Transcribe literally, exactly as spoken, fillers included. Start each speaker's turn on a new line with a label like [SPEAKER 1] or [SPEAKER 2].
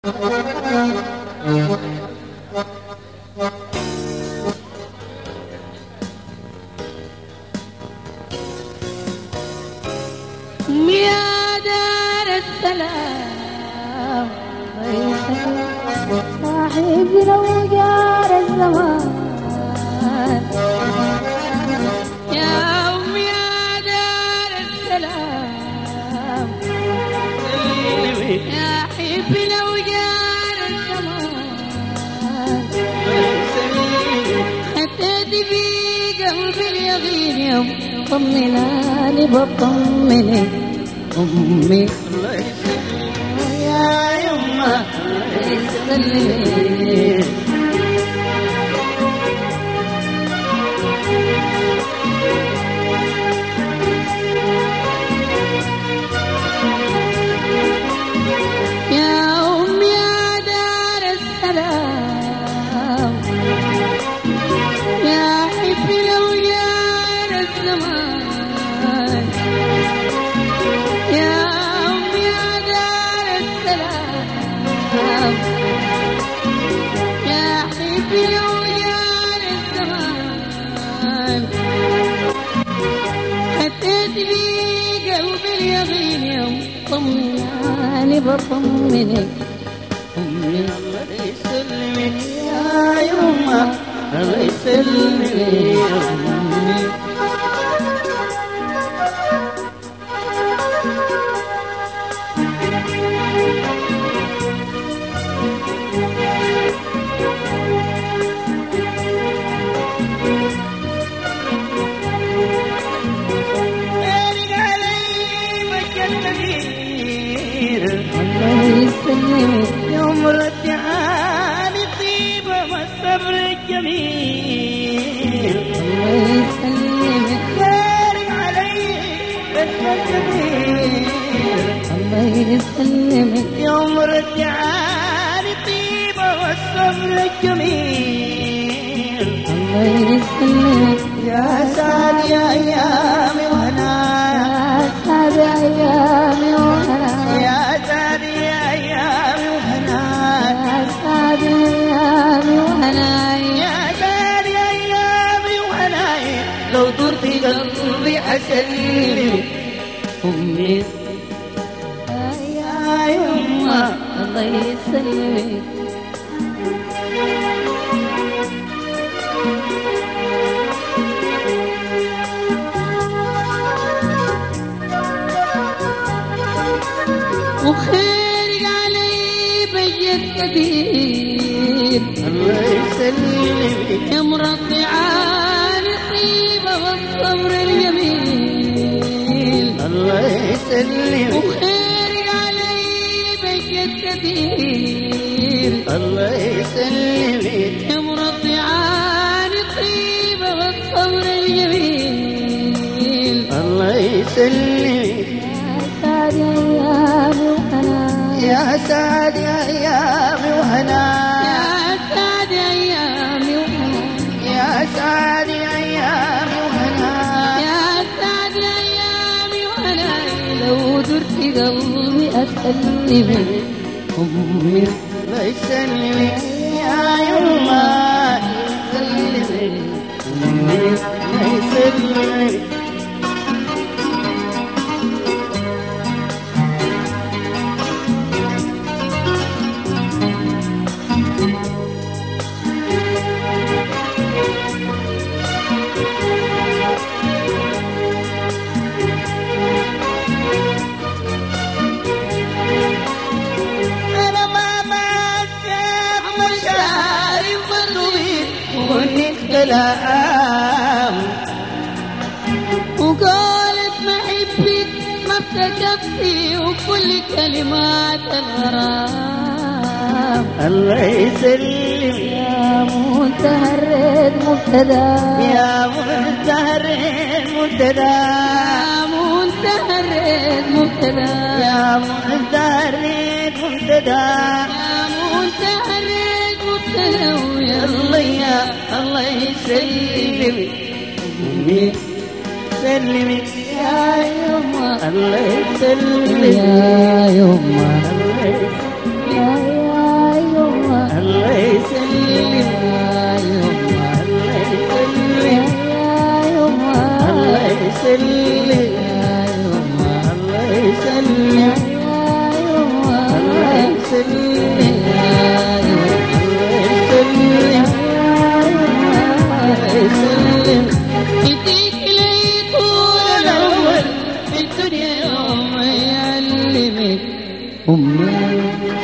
[SPEAKER 1] يا دار السلام صاحبنا وجار الزمان يا أم يا دار السلام يا حبنا وجار الزمان خدت بي قلبي اليقين يوم طمناني بطمنك أمي الله يسلمك يا يما يسلمك يا أمي يا دار السلام يا حبي لو جار الزمان يا أمي يا دار السلام يا حبي لو جار الزمان خدت لي قلبي اليقين يوم طمناني بطمنك أمي الله يسلمك يا يما الله يسلمك يا أمي يوم رجعاني طيبة والصبر الجميل الله يسلمك خيرك علي بدك جميل الله يسلمك يوم رجعاني طيبة والصبر الجميل الله يسلمك يا سعد يا أيامي وهنا يا سعد يا أيامي وهنا يا سعد يا أيامي وهنا يا سعد يا أيامي وهنا يا سعد يا أيامي وهنا لو درت قلبي أسلمك أمي يا يما الله يسلمك وخيرك علي بجد كبير الله يسلمك يا مرضعاني طيبة والصبر الجميل الله يسلمك وخيرك علي بجد كبير الله يسلمك يا مرضعاني طيبة والصبر الجميل الله يسلمك يا سعد يا أيامي وهنا يا سعد يا أيامي وهنا يا سعد يا أيامي وهنا يا سعد يا أيامي وهنا لو درت قلبي أسلمك أمي الله يسلمك يا يما يسلمك أمي الله يسلمك كلام وقالت محبك ما بتكفي وكل كلمات الغرام الله يسلم يا منتهى الريد مبتدا يا منتهى الريد مبتدا يا منتهى الريد مبتدا يا منتهى الريد مبتدا يا منتهى الريد مبتدا الله يا الله يسلمك أمي سلمك يا يما الله يسلمك يا يما الله يسلمك يا يسلم يسلم يسلم يديك ليك الأول في الدنيا يوم يعلمك أمي